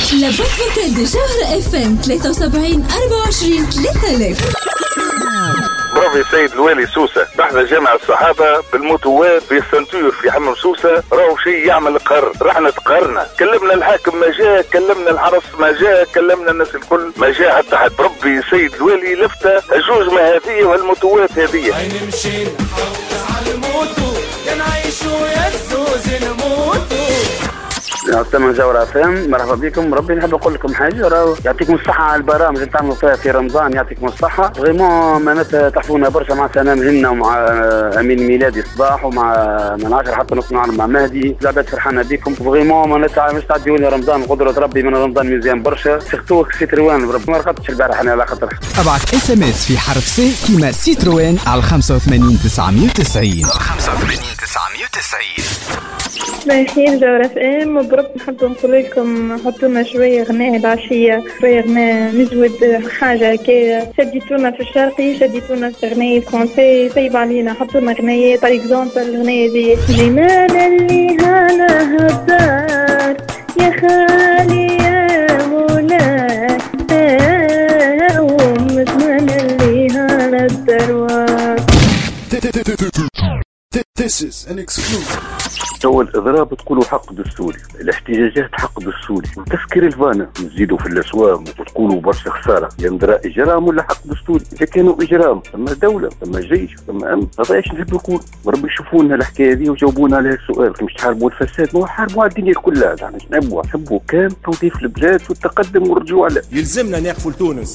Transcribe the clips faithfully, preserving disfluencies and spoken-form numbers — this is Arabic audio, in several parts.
لابوت فوكال دي جوهرة اف ام ثلاثة وسبعين أربعة وعشرين ثلاثة آلاف. برافو سيد الوالي سوسة، رحنا جامع الصحابة بالموتوات بالسنتور في حمام سوسة، راهو شيء يعمل قهر، رحنا تقهرنا، كلمنا الحاكم ما جاء، كلمنا الحرس ما جاء، كلمنا الناس الكل ما جاء حتى حد. ربي سيد الوالي لفتة الجوج ما هذه والموتوات هذه. هاي نمشي على الموتو كنعيشوا يا الزوز نموتو. أستمع جورة فهم، مرحبا بكم. ربي نحب نقول لكم حاجة، راهو يعطيكم الصحة على البرامج اللي تعملوا فيها في رمضان، يعطيكم الصحة. فريمون معناتها تحفونا برشا مع سلام هنا ومع أمين ميلادي صباح ومع من عشرة حتى نص نهار مع مهدي، العباد فرحانة بكم. فريمون معناتها مش تعديوا لي رمضان، قدرة ربي من رمضان مزيان برشا. سيختوك سيتروان بربي ما رقدتش البارح أنا على خاطر. ابعث اس ام اس في حرف سي كيما سيتروان على خمسة وثمانين تسعمية وتسعين خمسة وثمانين تسعمية وتسعين. باهيين جورة اف ام. مبروك. نحب نقول لكم حطوا لنا شويه غناء العشيه، شويه غناء نجود حاجه كي شديتونا في الشرقي، شديتونا في غناء فرونسي، طيب علينا حطوا لنا غنايه باغ اكزومبل الغنايه دي جمال اللي هانا هبار يا خالي يا مولاي ومزمان اللي هانا الدروار. This is an exclusive. هو الإضراب تقولوا حق دستوري، الاحتجاجات حق دستوري، وتسكير الفانا نزيدوا في الأسواق وتقولوا برشا خسارة، يندرى إجرام ولا حق دستوري؟ إذا كانوا إجرام ثم دولة ثم جيش ثم أمن، هذا إيش نحب نقول؟ وربي يشوفوا لنا الحكاية دي وجاوبونا على السؤال، مش تحاربوا الفساد، ما هو حاربوا على الدنيا كلها، يعني نحبوا نحبوا كان توظيف البلاد والتقدم والرجوع له. يلزمنا نقفوا لتونس.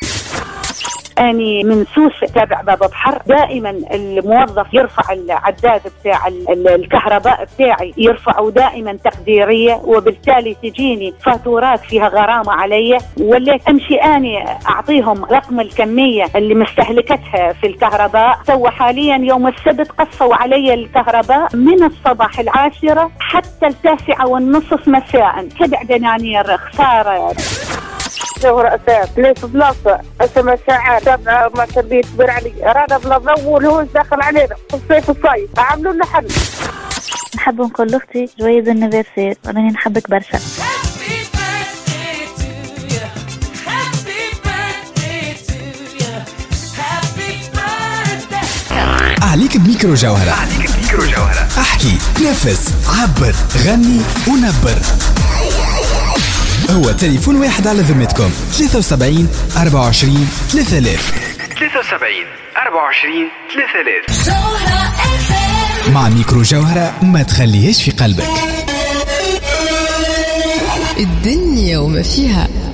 أني من سوسة تابع باب بحر، دائما الموظف يرفع العداد بتاع الكهرباء بتاعي يرفعوا دائما تقديرية، وبالتالي تجيني فاتورات فيها غرامة علي، وليت أمشي أني أعطيهم رقم الكمية اللي مستهلكتها في الكهرباء. سوى حاليا يوم السبت قصوا علي الكهرباء من الصباح العاشرة حتى التاسعة والنصف مساء. سبع دنانير خسارة. جوهر أساس ليس بلاصة أسمى ساعات تبع ما تبي تبر علي رانا بلا ضوء والهوز داخل علينا في الصيف الصيف عملوا لنا حل. نحب نقول لأختي جويز النيفرسير راني نحبك برشا. عليك بميكرو جوهرة، عليك بميكرو جوهرة، احكي نفس عبر غني ونبر. هو تليفون واحد على ذمتكم ثلاثة وسبعين أربعة وعشرين ثلاثة آلاف ثلاثة وسبعين أربعة وعشرين ثلاثة آلاف. مع ميكرو جوهرة ما تخليهش في قلبك. الدنيا وما فيها.